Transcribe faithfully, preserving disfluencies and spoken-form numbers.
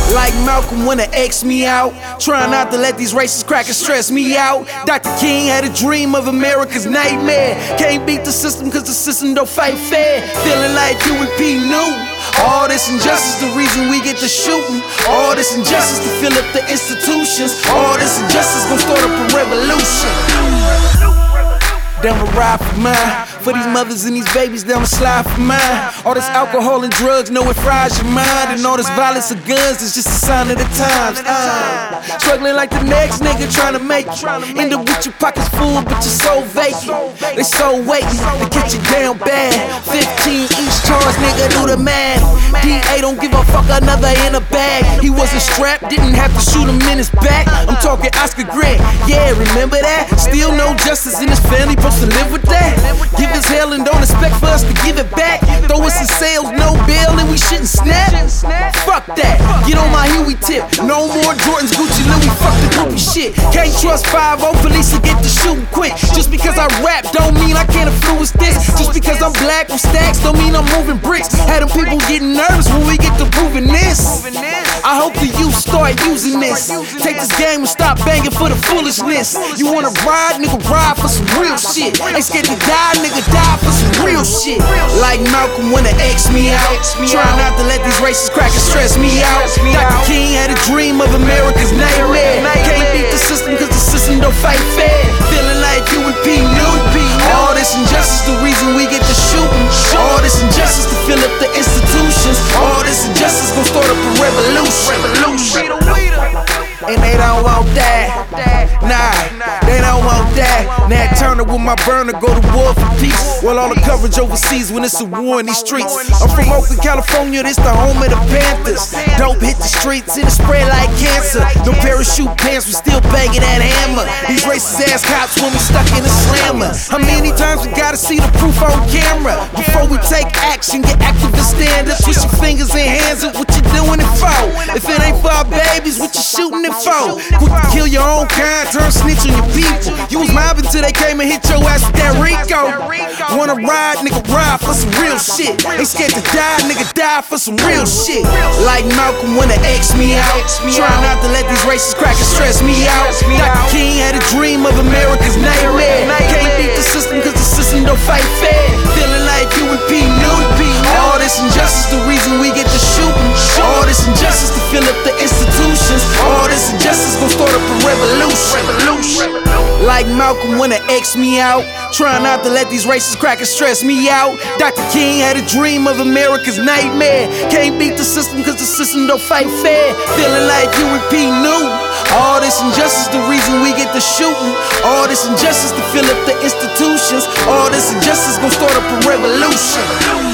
Like Malcolm wanna X me out. Trying not to let these racist crackers stress me out. Doctor King had a dream of America's nightmare. Can't beat the system cause the system don't fight fair. Feeling like you and P knew. All this injustice, the reason we get to shooting. All this injustice to fill up the institutions. All this injustice gon' start up a revolution. Down the ride for mine. For these mothers and these babies, down the slide for mine. All this alcohol and drugs, know it fries your mind. And all this violence and guns is just a sign of the times. uh, Struggling like the next nigga trying to make it. End up with your pockets full, but your soul vacant. They so waiting to get you down bad. Fifteen each charge, nigga, do the math. D A don't give a fuck, another in a bag. He wasn't strapped, didn't have to shoot him in his back. I'm talking Oscar Grant, yeah, remember that? Still no justice in his family, supposed to live with that? Give us hell and don't expect for us to give it back. Throw us in sales, no bail, and we shouldn't snap. Fuck that, get on my Huey tip. No more Jordans, Gucci, Louis, fuck the groupie shit. Can't trust five oh police to get the shooting quick. Just because I rap don't mean I can't influence this. Just because I'm black with stacks don't mean I'm moving bricks. Had them people getting nervous when we get to proving this. I hope the youth start using this. Take this game and stop banging for the foolishness. You wanna ride, nigga, ride for some real shit. Ain't scared to die, nigga, die for some real shit. Like Malcolm wanna X me out. Try not to let these racist crackers stress me out. Doctor King had a dream of America's nightmare. Can't beat the system cause the system don't fight fair. Feeling like you and P knew. All this injustice, the reason we get to shooting. All this injustice to fill up the institutions. All this injustice gon' start up a revolution. And they don't want that. Nah, they don't want that. Nat Turner with my burner go to war for peace. Well, all the coverage overseas when it's a war in these streets. I'm from Oakland, California, this the home of the Panthers. Dope hit the streets and it spread like cancer. No parachute pants, we still banging that hammer. These racist ass cops when we stuck in a slammer. How many times we gotta see the proof on camera before we take action? Get active and stand up. Twist your fingers and hands up, what you doing it for? If it ain't for our babies, what you shooting it for? Quick to kill your own kind, turn snitch on your people. You was mobbing till they came and hit your ass with that Rico. Wanna ride, nigga, ride for some real shit. Ain't scared to die, nigga, die for some real shit. Like Malcolm wanna X me out. Try not to let these racist crackers stress me out. Doctor King had a dream of America's nightmare. Can't beat the system cause the system don't fight fair. Feeling like you and P knew. All this injustice, the reason we get to shooting. All this injustice to fill up the institutions. All this injustice gon' start up a revolution. Like Malcolm wanna X me out. Try not to let these racist crackers stress me out. Doctor King had a dream of America's nightmare. Can't beat the system cause the system don't fight fair. Feeling like you and P knew. All this injustice, the reason we get to shooting. All this injustice to fill up the institutions. All this injustice gon' start up a revolution.